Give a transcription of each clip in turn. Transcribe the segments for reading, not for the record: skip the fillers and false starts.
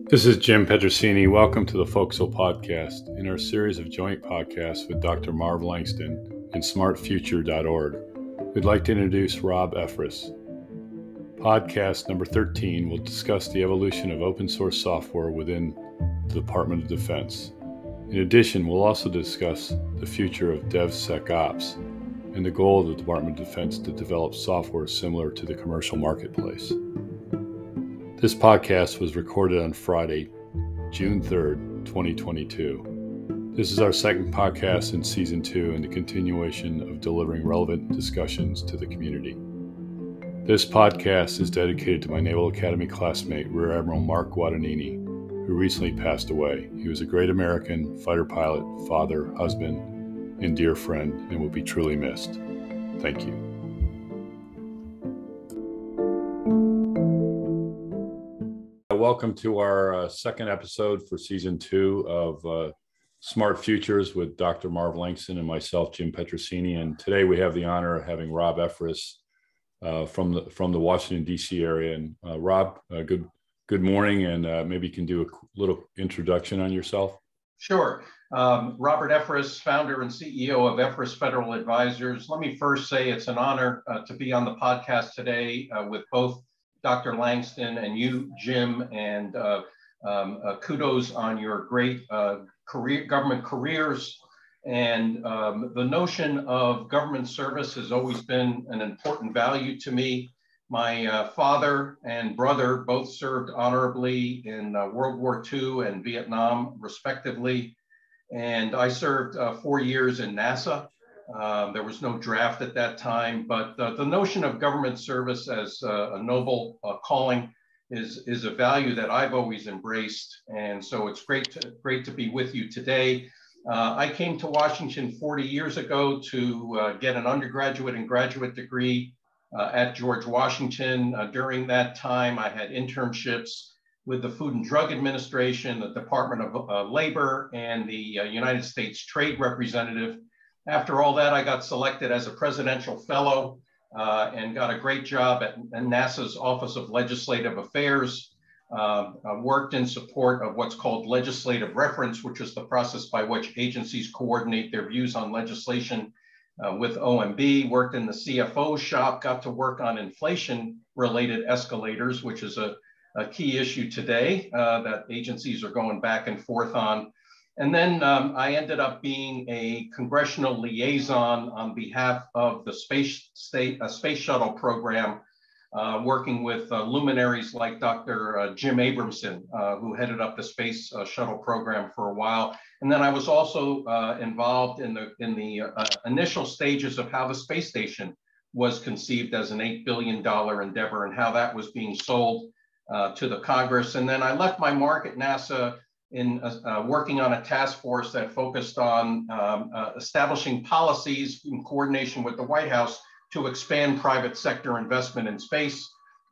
This is Jim Petrosini. Welcome to the Forecastle Podcast in our series of joint podcasts with Dr. Marv Langston and smartfuture.org. We'd like to introduce Rob Efris. Podcast number 13 will discuss the evolution of open source software within the Department of Defense. In addition, we'll also discuss the future of DevSecOps and the goal of the Department of Defense to develop software similar to the commercial marketplace. This podcast was recorded on Friday, June 3rd, 2022. This is our second podcast in Season 2 and the continuation of delivering relevant discussions to the community. This podcast is dedicated to my Naval Academy classmate, Rear Admiral Mark Guadagnini, who recently passed away. He was a great American, fighter pilot, father, husband, and dear friend, and will be truly missed. Thank you. Welcome to our second episode for Season 2 of Smart Futures with Dr. Marv Langston and myself, Jim Petrosini. And today we have the honor of having Rob Efris from the Washington, D.C. area. And Rob, good morning, and maybe you can do a little introduction on yourself. Sure. Robert Efris, founder and CEO of Efris Federal Advisors. Let me first say it's an honor to be on the podcast today with both Dr. Langston and you, Jim, and kudos on your great government careers. And the notion of government service has always been an important value to me. My father and brother both served honorably in World War II and Vietnam, respectively. And I served 4 years in NASA. There was no draft at that time, but the notion of government service as a noble calling is a value that I've always embraced. And so it's great to be with you today. I came to Washington 40 years ago to get an undergraduate and graduate degree at George Washington. During that time, I had internships with the Food and Drug Administration, the Department of Labor, and the United States Trade Representative. After all that, I got selected as a presidential fellow and got a great job at NASA's Office of Legislative Affairs. I worked in support of what's called legislative reference, which is the process by which agencies coordinate their views on legislation with OMB, worked in the CFO shop, got to work on inflation-related escalators, which is a key issue today that agencies are going back and forth on. And then I ended up being a congressional liaison on behalf of the space shuttle program, working with luminaries like Dr. Jim Abramson, who headed up the space shuttle program for a while. And then I was also involved in the initial stages of how the space station was conceived as an $8 billion endeavor and how that was being sold to the Congress. And then I left my mark at NASA in working on a task force that focused on establishing policies in coordination with the White House to expand private sector investment in space.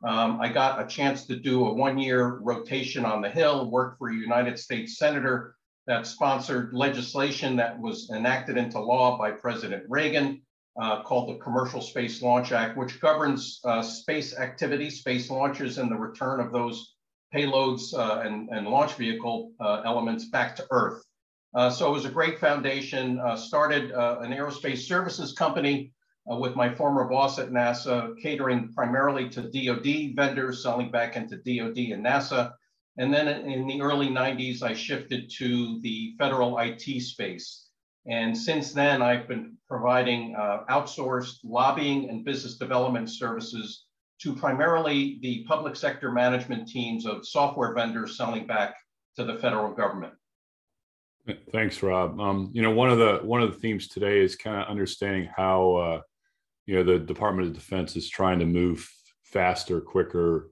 I got a chance to do a one-year rotation on the Hill, worked for a United States senator that sponsored legislation that was enacted into law by President Reagan called the Commercial Space Launch Act, which governs space activity, space launches, and the return of those payloads and launch vehicle elements back to Earth. So it was a great foundation. Started an aerospace services company with my former boss at NASA, catering primarily to DoD vendors, selling back into DoD and NASA. And then in the early 90s, I shifted to the federal IT space. And since then, I've been providing outsourced lobbying and business development services to primarily the public sector management teams of software vendors selling back to the federal government. Thanks, Rob. One of the themes today is kind of understanding how the Department of Defense is trying to move faster, quicker,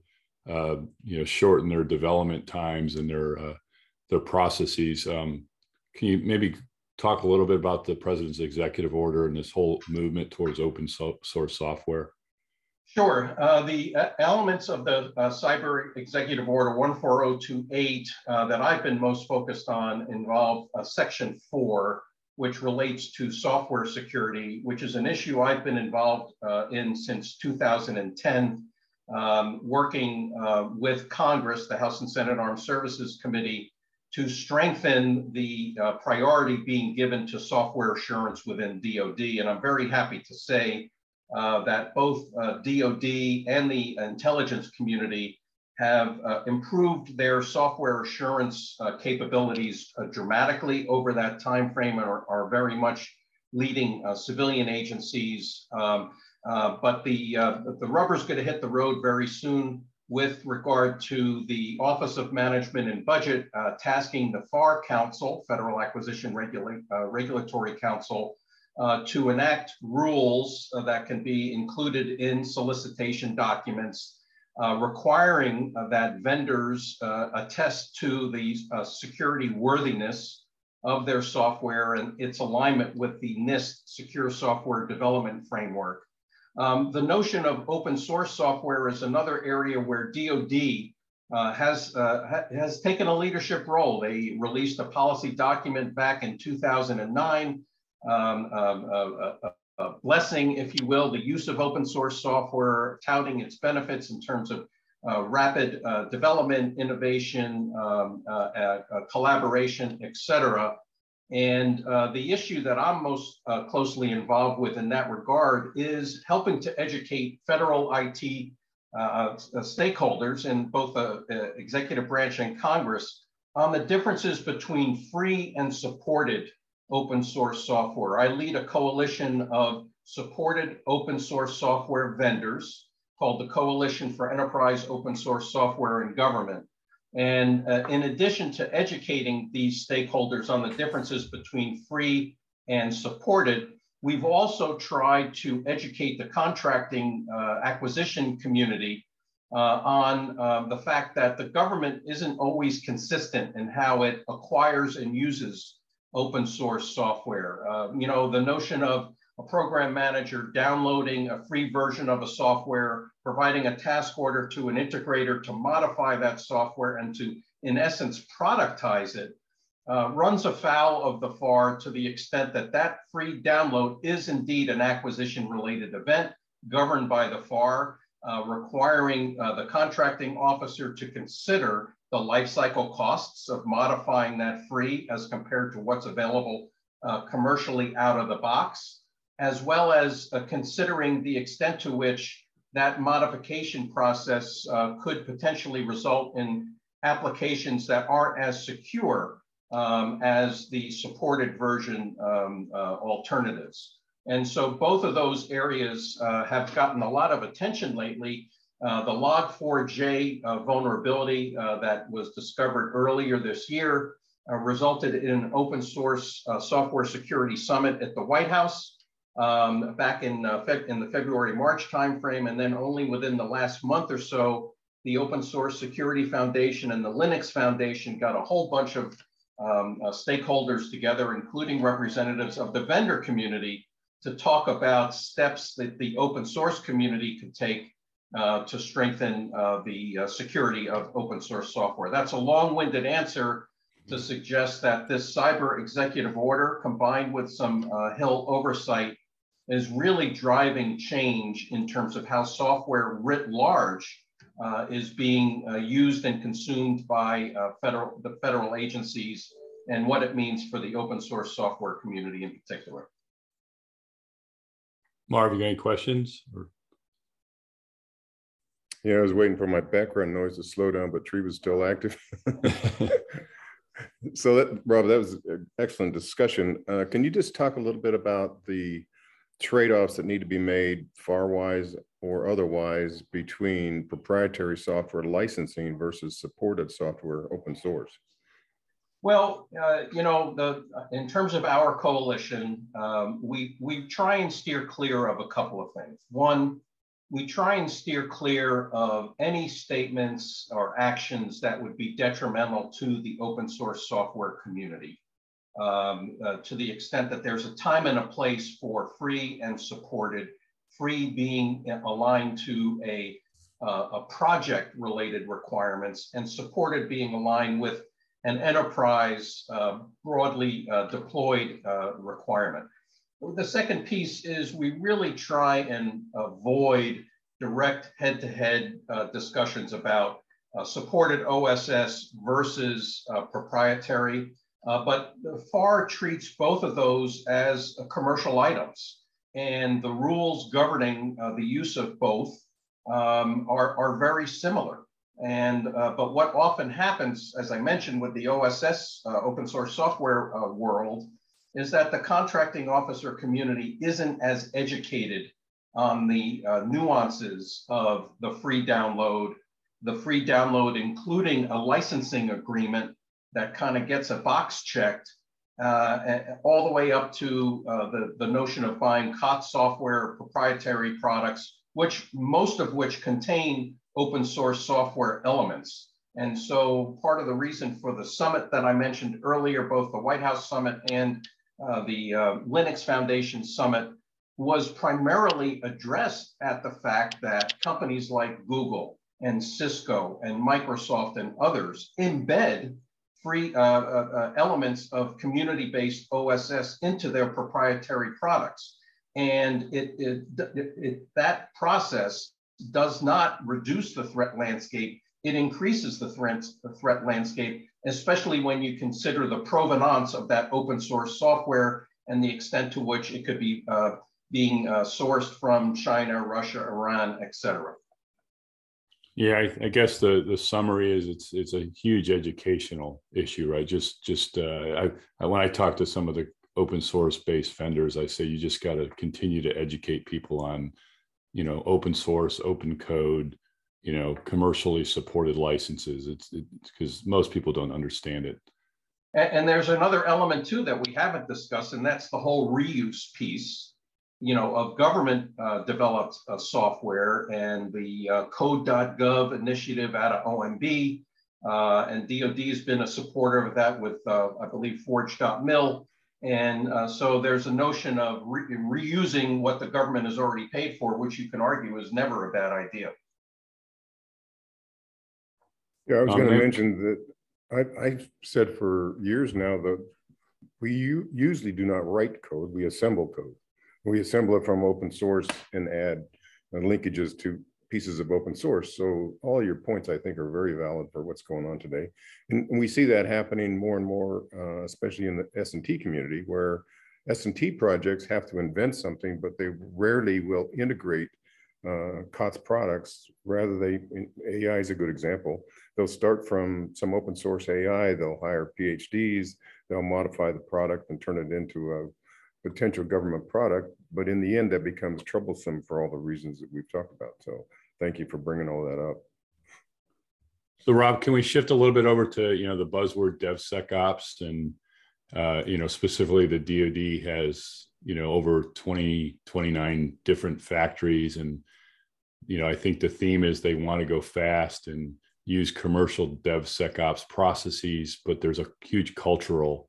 shorten their development times and their processes. Can you maybe talk a little bit about the President's executive order and this whole movement towards open source software? Sure. The elements of the Cyber Executive Order 14028 that I've been most focused on involve Section 4, which relates to software security, which is an issue I've been involved in since 2010. working with Congress, the House and Senate Armed Services Committee, to strengthen the priority being given to software assurance within DoD. And I'm very happy to say that both DoD and the intelligence community have improved their software assurance capabilities dramatically over that time frame, and are very much leading civilian agencies. But the rubber's going to hit the road very soon with regard to the Office of Management and Budget tasking the FAR Council, Federal Acquisition Regulatory Council, to enact rules that can be included in solicitation documents, requiring that vendors attest to the security worthiness of their software and its alignment with the NIST Secure Software Development Framework. The notion of open source software is another area where DoD has taken a leadership role. They released a policy document back in 2009, blessing, if you will, the use of open source software, touting its benefits in terms of rapid development, innovation, collaboration, et cetera. And the issue that I'm most closely involved with in that regard is helping to educate federal IT stakeholders in both the executive branch and Congress on the differences between free and supported open source software. I lead a coalition of supported open source software vendors called the Coalition for Enterprise Open Source Software in Government. And in addition to educating these stakeholders on the differences between free and supported, we've also tried to educate the contracting acquisition community on the fact that the government isn't always consistent in how it acquires and uses open source software. You know, the notion of a program manager downloading a free version of a software, providing a task order to an integrator to modify that software and to, in essence, productize it, runs afoul of the FAR to the extent that that free download is indeed an acquisition-related event governed by the FAR, requiring the contracting officer to consider the lifecycle costs of modifying that free as compared to what's available commercially out of the box, as well as considering the extent to which that modification process could potentially result in applications that aren't as secure as the supported version alternatives. And so both of those areas have gotten a lot of attention lately. The Log4j vulnerability that was discovered earlier this year resulted in an open source software security summit at the White House back in the February-March timeframe. And then only within the last month or so, the Open Source Security Foundation and the Linux Foundation got a whole bunch of stakeholders together, including representatives of the vendor community, to talk about steps that the open source community could take to strengthen the security of open source software. That's a long-winded answer to suggest that this cyber executive order, combined with some Hill oversight, is really driving change in terms of how software writ large is being used and consumed by the federal agencies, and what it means for the open source software community in particular. Marv, you got any questions? Yeah, I was waiting for my background noise to slow down, but Tree was still active. So Rob, that was an excellent discussion. Can you just talk a little bit about the trade-offs that need to be made FAR-wise or otherwise between proprietary software licensing versus supported software open source? Well, you know, in terms of our coalition, we try and steer clear of a couple of things. One, we try and steer clear of any statements or actions that would be detrimental to the open source software community, to the extent that there's a time and a place for free and supported, free being aligned to a project-related requirements, and supported being aligned with an enterprise broadly deployed requirement. The second piece is we really try and avoid direct head-to-head discussions about supported OSS versus proprietary, but FAR treats both of those as commercial items. And the rules governing the use of both are very similar. And but what often happens, as I mentioned, with the OSS open source software world, is that the contracting officer community isn't as educated on the nuances of the free download including a licensing agreement that kind of gets a box checked all the way up to the notion of buying COTS software, proprietary products, most of which contain open source software elements. And so part of the reason for the summit that I mentioned earlier, both the White House Summit and the Linux Foundation Summit, was primarily addressed at the fact that companies like Google and Cisco and Microsoft and others embed free elements of community-based OSS into their proprietary products. And that process does not reduce the threat landscape, it increases the threat landscape, especially when you consider the provenance of that open source software and the extent to which it could be being sourced from China, Russia, Iran, et cetera. Yeah, I guess the summary is it's a huge educational issue, right? When I talk to some of the open source based vendors, I say you just got to continue to educate people on, open source, open code, commercially supported licenses. It's because most people don't understand it. And there's another element too that we haven't discussed, and that's the whole reuse piece, of government developed software, and the code.gov initiative out of OMB, and DoD has been a supporter of that with, I believe, forge.mil. And so there's a notion of reusing what the government has already paid for, which you can argue is never a bad idea. Yeah, I was going to mention that I've said for years now that we usually do not write code, we assemble code. We assemble it from open source and add linkages to pieces of open source. So all your points, I think, are very valid for what's going on today. And we see that happening more and more, especially in the S&T community, where S&T projects have to invent something, but they rarely will integrate COTS products. Rather, AI is a good example. They'll start from some open source AI, they'll hire PhDs, they'll modify the product and turn it into a potential government product, but in the end, that becomes troublesome for all the reasons that we've talked about. So thank you for bringing all that up. So Rob, can we shift a little bit over to, the buzzword DevSecOps, and, specifically the DoD has, over 29 different factories. And, I think the theme is they want to go fast and use commercial DevSecOps processes, but there's a huge cultural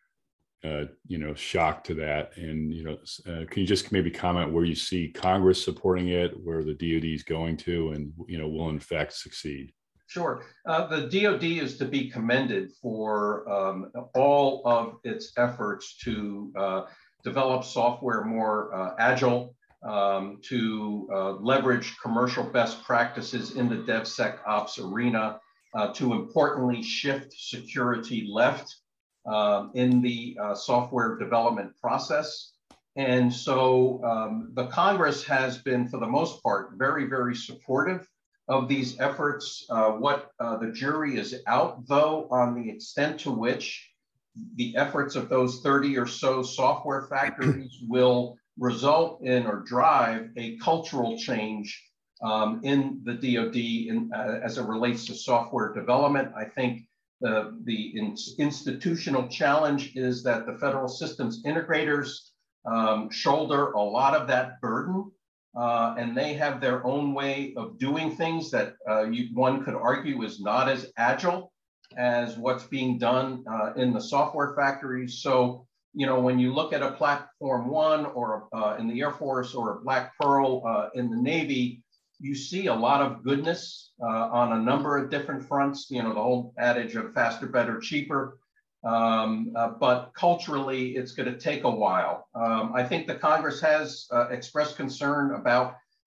shock to that. And, can you just maybe comment where you see Congress supporting it, where the DoD is going to, and, will in fact succeed? Sure. The DoD is to be commended for all of its efforts to develop software more agile, to leverage commercial best practices in the DevSecOps arena, to importantly shift security left in the software development process. And so the Congress has been, for the most part, very, very supportive of these efforts. What the jury is out, though, on the extent to which the efforts of those 30 or so software factories will result in or drive a cultural change in the DoD as it relates to software development. I think the institutional challenge is that the federal systems integrators shoulder a lot of that burden, and they have their own way of doing things that one could argue is not as agile as what's being done in the software factories. So, when you look at a Platform One or in the Air Force or a Black Pearl in the Navy, you see a lot of goodness on a number of different fronts, the whole adage of faster, better, cheaper. But culturally, it's going to take a while. I think the Congress has expressed concern about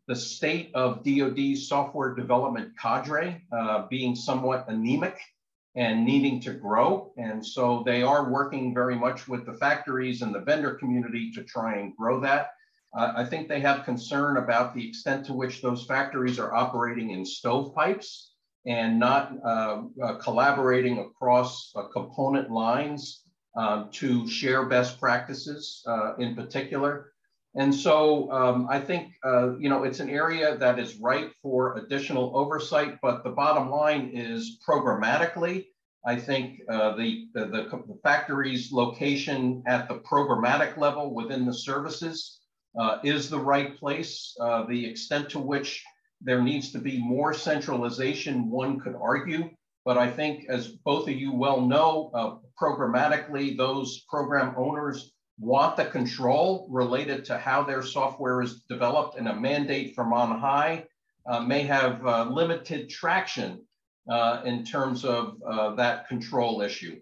the state of DoD's software development cadre being somewhat anemic and needing to grow. And so they are working very much with the factories and the vendor community to try and grow that. I think they have concern about the extent to which those factories are operating in stovepipes and not collaborating across component lines to share best practices in particular. And so I think, it's an area that is ripe for additional oversight, but the bottom line is programmatically, I think the factory's location at the programmatic level within the services is the right place. The extent to which there needs to be more centralization, one could argue, but I think, as both of you well know, programmatically, those program owners want the control related to how their software is developed, and a mandate from on high may have limited traction in terms of that control issue.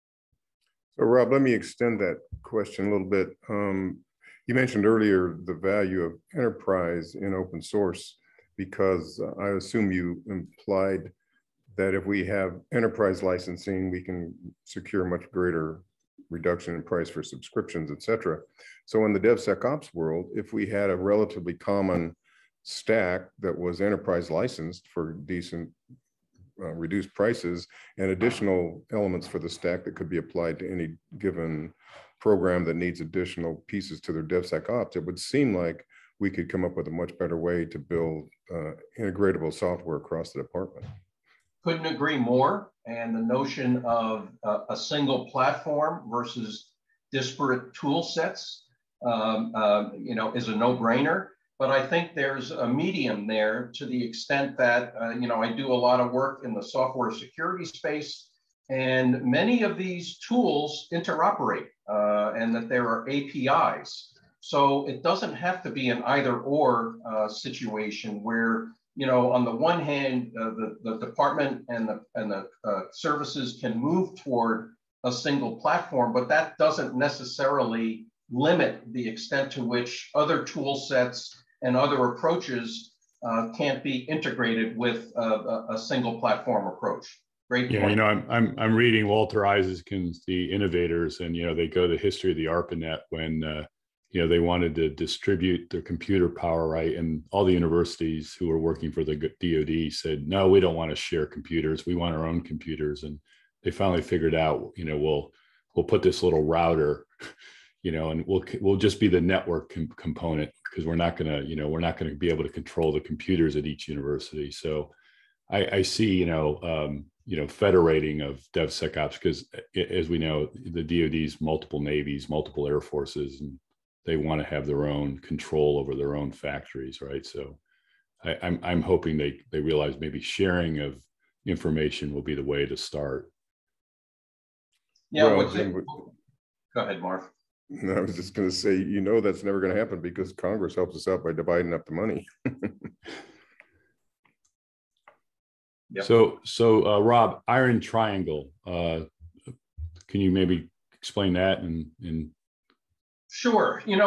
So Rob, let me extend that question a little bit. You mentioned earlier the value of enterprise in open source, because I assume you implied that if we have enterprise licensing, we can secure much greater reduction in price for subscriptions, et cetera. So in the DevSecOps world, if we had a relatively common stack that was enterprise licensed for decent reduced prices and additional elements for the stack that could be applied to any given program that needs additional pieces to their DevSecOps, it would seem like we could come up with a much better way to build integratable software across the department. Couldn't agree more. And the notion of a single platform versus disparate tool sets, is a no-brainer. But I think there's a medium there, to the extent that, I do a lot of work in the software security space, and many of these tools interoperate, and that there are APIs. So it doesn't have to be an either-or situation where, on the one hand, the department and the services can move toward a single platform, but that doesn't necessarily limit the extent to which other tool sets and other approaches can't be integrated with a single platform approach. Great point. Yeah, I'm reading Walter Isaacson's The Innovators, and they go to the history of the ARPANET when they wanted to distribute their computer power, right? And all the universities who were working for the DoD said, no, we don't want to share computers. We want our own computers. And they finally figured out, we'll put this little router, and we'll just be the network component, because we're not going to be able to control the computers at each university. So I see, federating of DevSecOps, because as we know, the DoD's multiple navies, multiple air forces, and they want to have their own control over their own factories, right? So I'm hoping they realize maybe sharing of information will be the way to start. Yeah, go ahead, Marv. No, I was just going to say, that's never going to happen, because Congress helps us out by dividing up the money. Yep. So Rob, Iron Triangle, can you maybe explain that? And Sure. In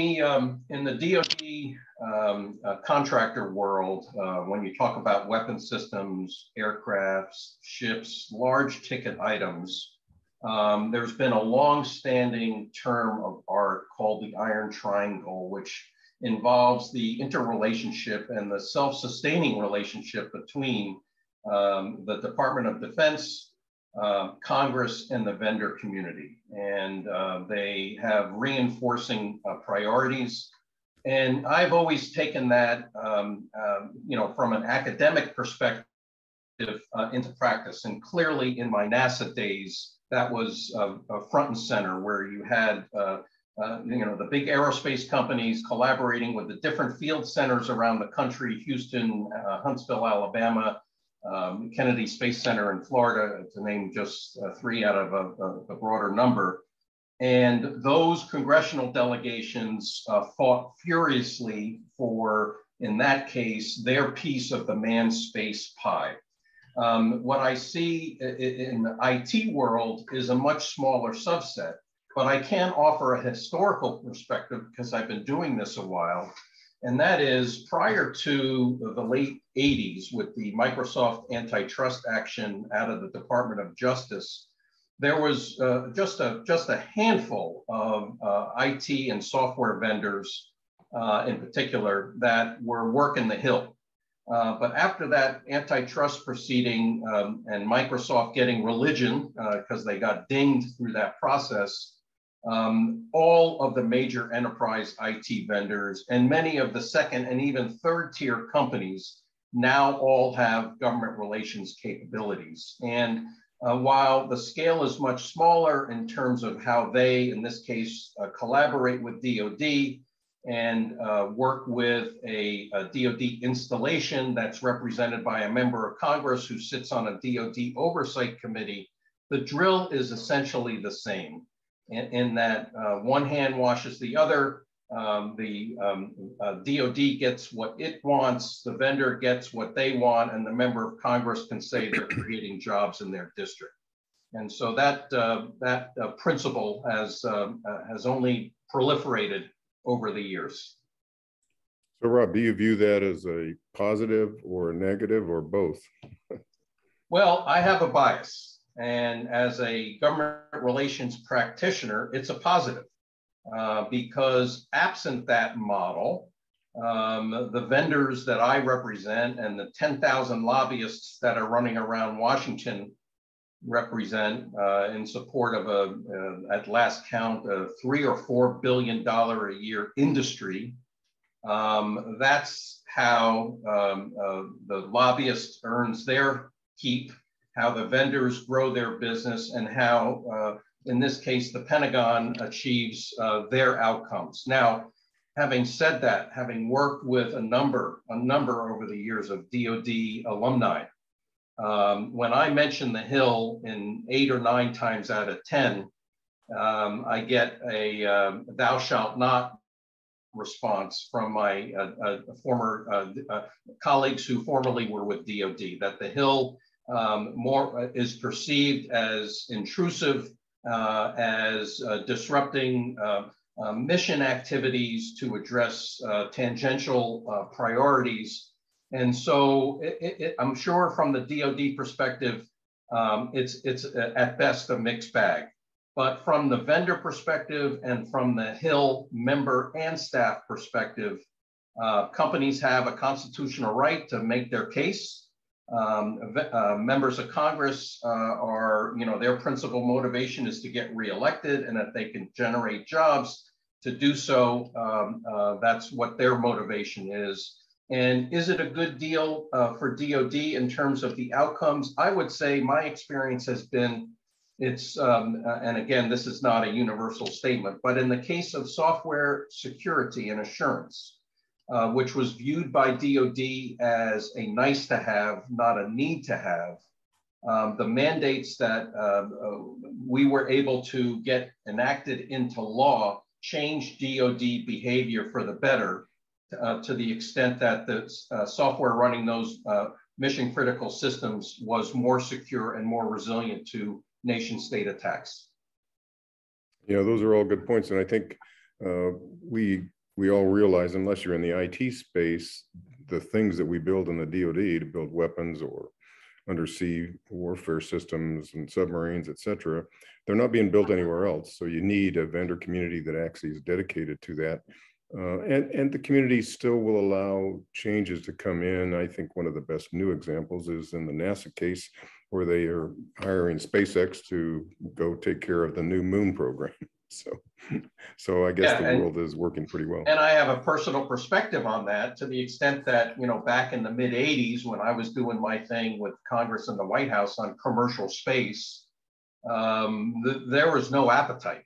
the DoD contractor world, when you talk about weapon systems, aircrafts, ships, large ticket items, there's been a long-standing term of art called the Iron Triangle, which involves the interrelationship and the self-sustaining relationship between the Department of Defense, Congress, and the vendor community. And they have reinforcing priorities. And I've always taken that, from an academic perspective into practice. And clearly in my NASA days, that was front and center, where you had the big aerospace companies collaborating with the different field centers around the country: Houston, Huntsville, Alabama, Kennedy Space Center in Florida, to name just 3 out of a broader number. And those congressional delegations fought furiously for, in that case, their piece of the manned space pie. What I see in the IT world is a much smaller subset, but I can offer a historical perspective, because I've been doing this a while. And that is prior to the late 80s with the Microsoft antitrust action out of the Department of Justice, there was just a handful of IT and software vendors in particular that were working the Hill. But after that antitrust proceeding and Microsoft getting religion because they got dinged through that process, all of the major enterprise IT vendors and many of the second and even third tier companies now all have government relations capabilities. And while the scale is much smaller in terms of how they, in this case, collaborate with DoD and work with a DoD installation that's represented by a member of Congress who sits on a DoD oversight committee, the drill is essentially the same in that one hand washes the other. DoD gets what it wants, the vendor gets what they want, and the member of Congress can say they're creating jobs in their district. And so that principle has only proliferated over the years. So Rob, do you view that as a positive or a negative or both? Well, I have a bias. And as a government relations practitioner, it's a positive because absent that model, the vendors that I represent and the 10,000 lobbyists that are running around Washington represent in support of at last count, a $3 or $4 billion a year industry. That's how the lobbyist earns their keep, how the vendors grow their business, and how, in this case, the Pentagon achieves their outcomes. Now, having said that, having worked with a number over the years of DoD alumni, when I mention the Hill in 8 or 9 times out of 10, I get a thou shalt not response from my former colleagues who formerly were with DoD, that the Hill more is perceived as intrusive, as disrupting mission activities to address tangential priorities. And so I'm sure from the DoD perspective, it's at best a mixed bag. But from the vendor perspective and from the Hill member and staff perspective, companies have a constitutional right to make their case. Members of Congress are, their principal motivation is to get reelected, and if they can generate jobs to do so, that's what their motivation is. And is it a good deal for DoD in terms of the outcomes? I would say my experience has been it's, and again, this is not a universal statement, but in the case of software security and assurance, which was viewed by DoD as a nice to have, not a need to have, the mandates that we were able to get enacted into law changed DoD behavior for the better to the extent that the software running those mission critical systems was more secure and more resilient to nation state attacks. Yeah, those are all good points. And I think we all realize, unless you're in the IT space, the things that we build in the DoD to build weapons or undersea warfare systems and submarines, et cetera, they're not being built anywhere else. So you need a vendor community that actually is dedicated to that. And the community still will allow changes to come in. I think one of the best new examples is in the NASA case, where they are hiring SpaceX to go take care of the new moon program. So I guess the world is working pretty well. And I have a personal perspective on that, to the extent that, back in the mid 80s, when I was doing my thing with Congress and the White House on commercial space, there was no appetite,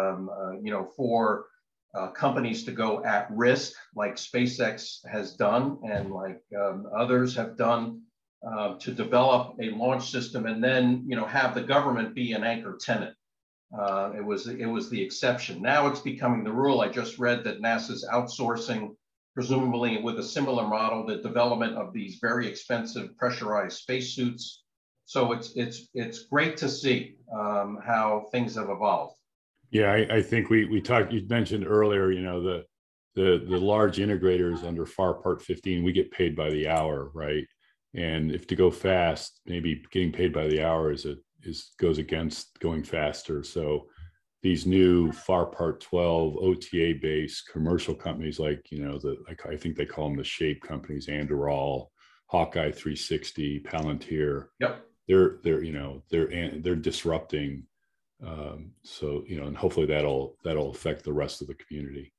for companies to go at risk like SpaceX has done and like others have done to develop a launch system and then, have the government be an anchor tenant. It was the exception. Now it's becoming the rule. I just read that NASA's outsourcing, presumably with a similar model, the development of these very expensive pressurized spacesuits. So it's great to see how things have evolved. Yeah, I think we talked. You mentioned earlier, the large integrators under FAR Part 15, we get paid by the hour, right? And if to go fast, maybe getting paid by the hour goes against going faster. So these new FAR Part 12 OTA based commercial companies, like, I think they call them the shape companies, Anduril, Hawkeye 360, Palantir. Yep. They're disrupting. So, and hopefully that'll affect the rest of the community.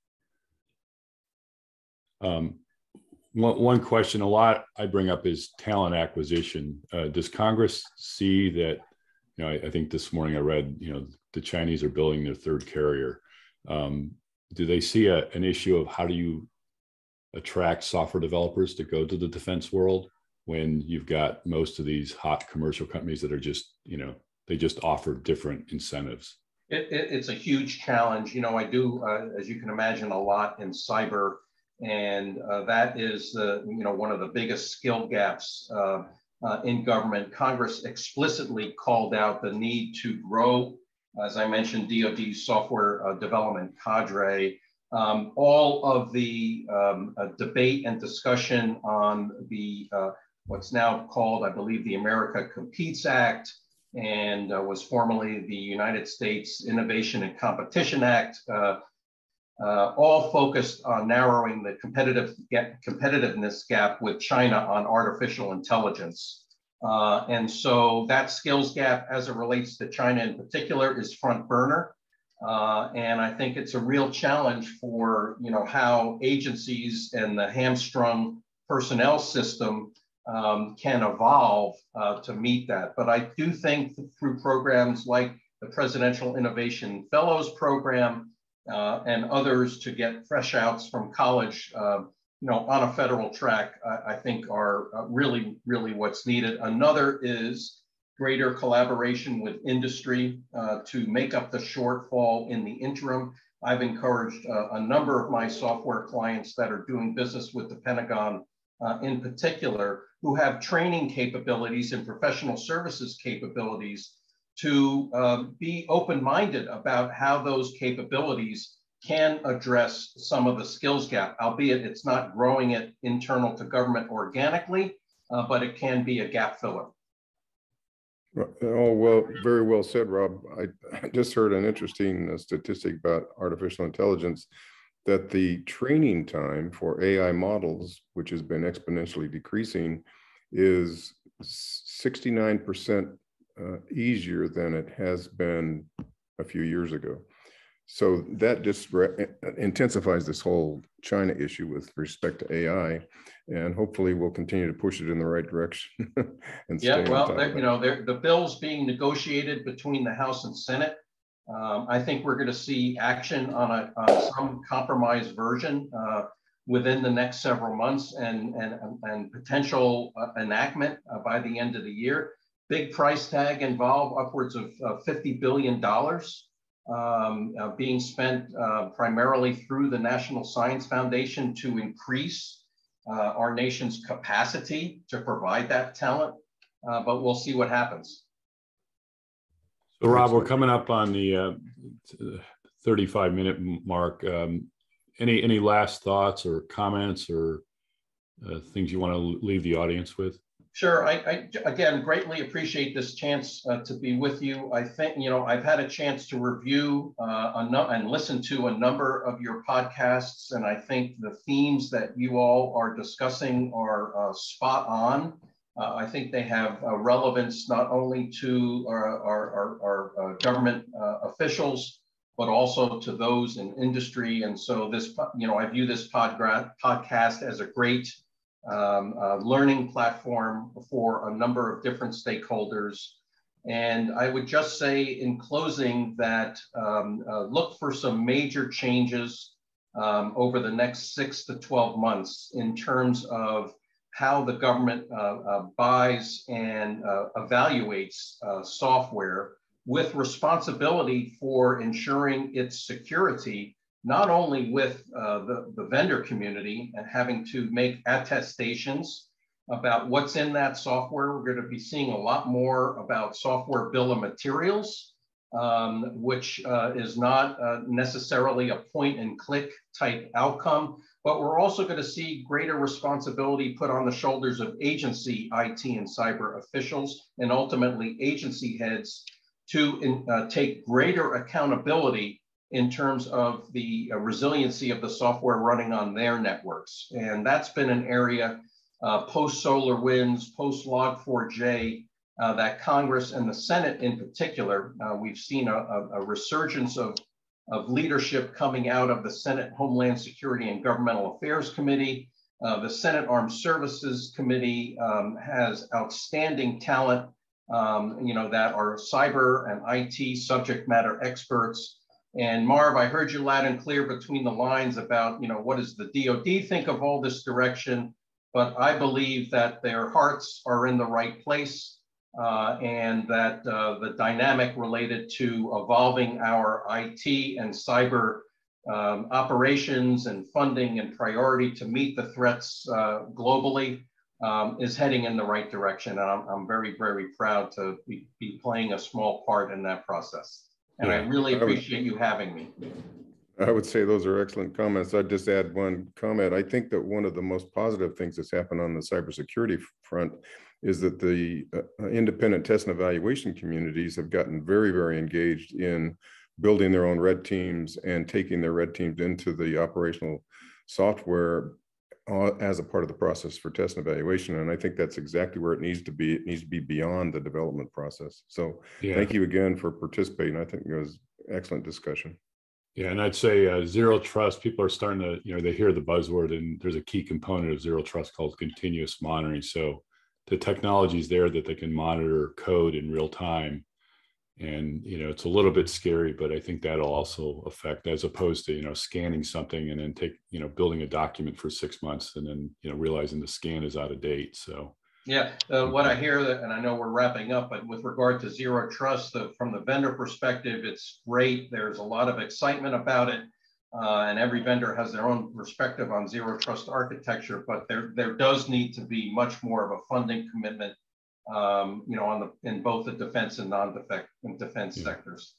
One question a lot I bring up is talent acquisition. Does Congress see that, I think this morning I read, the Chinese are building their third carrier. Do they see an issue of how do you attract software developers to go to the defense world when you've got most of these hot commercial companies that are just, they just offer different incentives? It's a huge challenge. I do, as you can imagine, a lot in cyber. And that is one of the biggest skill gaps in government. Congress explicitly called out the need to grow, as I mentioned, DoD's software development cadre. All of the debate and discussion on the what's now called, I believe, the America Competes Act, and was formerly the United States Innovation and Competition Act, all focused on narrowing the competitiveness gap with China on artificial intelligence. And so that skills gap, as it relates to China in particular, is front burner. And I think it's a real challenge for, how agencies and the hamstrung personnel system can evolve to meet that. But I do think through programs like the Presidential Innovation Fellows Program and others to get fresh outs from college, on a federal track, I think are really, really what's needed. Another is greater collaboration with industry to make up the shortfall in the interim. I've encouraged a number of my software clients that are doing business with the Pentagon in particular, who have training capabilities and professional services capabilities, to be open-minded about how those capabilities can address some of the skills gap, albeit it's not growing it internal to government organically, but it can be a gap filler. Oh, well, very well said, Rob. I just heard an interesting statistic about artificial intelligence, that the training time for AI models, which has been exponentially decreasing, is 69% easier than it has been a few years ago. So that just intensifies this whole China issue with respect to AI, and hopefully we'll continue to push it in the right direction. And yeah, well, the bills being negotiated between the House and Senate. I think we're going to see action on some compromise version within the next several months, and potential enactment by the end of the year. Big price tag involved, upwards of $50 billion. Being spent primarily through the National Science Foundation to increase our nation's capacity to provide that talent, but we'll see what happens. So Rob, we're coming up on the 35-minute mark. Any last thoughts or comments or things you want to leave the audience with? Sure. I again greatly appreciate this chance to be with you. I think, I've had a chance to review and listen to a number of your podcasts, and I think the themes that you all are discussing are spot on. I think they have relevance not only to our government officials, but also to those in industry. And so this, I view this podcast as a great learning platform for a number of different stakeholders. And I would just say in closing that look for some major changes over the next 6 to 12 months in terms of how the government buys and evaluates software, with responsibility for ensuring its security, not only with the vendor community and having to make attestations about what's in that software. We're going to be seeing a lot more about software bill of materials which is not necessarily a point and click type outcome, but we're also going to see greater responsibility put on the shoulders of agency IT and cyber officials and ultimately agency heads to take greater accountability in terms of the resiliency of the software running on their networks. And that's been an area post SolarWinds, post Log4j, that Congress and the Senate in particular, we've seen a resurgence of leadership coming out of the Senate Homeland Security and Governmental Affairs Committee. The Senate Armed Services Committee has outstanding talent, that are cyber and IT subject matter experts. And Marv, I heard you loud and clear between the lines about, what does the DoD think of all this direction? But I believe that their hearts are in the right place. And that the dynamic related to evolving our IT and cyber operations and funding and priority to meet the threats globally is heading in the right direction. And I'm very, very proud to be playing a small part in that process. And I really appreciate you having me. I would say those are excellent comments. I'd just add one comment. I think that one of the most positive things that's happened on the cybersecurity front is that the independent test and evaluation communities have gotten very, very engaged in building their own red teams and taking their red teams into the operational software as a part of the process for test and evaluation. And I think that's exactly where it needs to be. It needs to be beyond the development process. So thank you again for participating. I think it was an excellent discussion. Yeah, and I'd say zero trust, people are starting to, they hear the buzzword, and there's a key component of zero trust called continuous monitoring. So the technology is there that they can monitor code in real time. And, it's a little bit scary, but I think that'll also affect, as opposed to, scanning something and then building a document for 6 months and then, realizing the scan is out of date. So. Yeah, what I hear, and I know we're wrapping up, but with regard to zero trust, from the vendor perspective, it's great. There's a lot of excitement about it. And every vendor has their own perspective on zero trust architecture, but there does need to be much more of a funding commitment, in both the defense and non-defense sectors.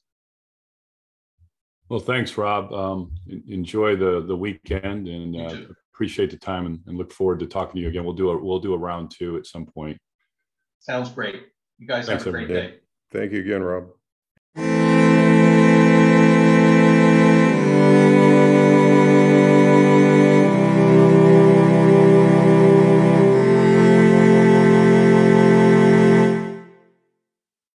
Well, thanks, Rob. Enjoy the weekend, and appreciate the time, and look forward to talking to you again. We'll do a round 2 at some point. Sounds great. You guys have a great day. Thank you again, Rob.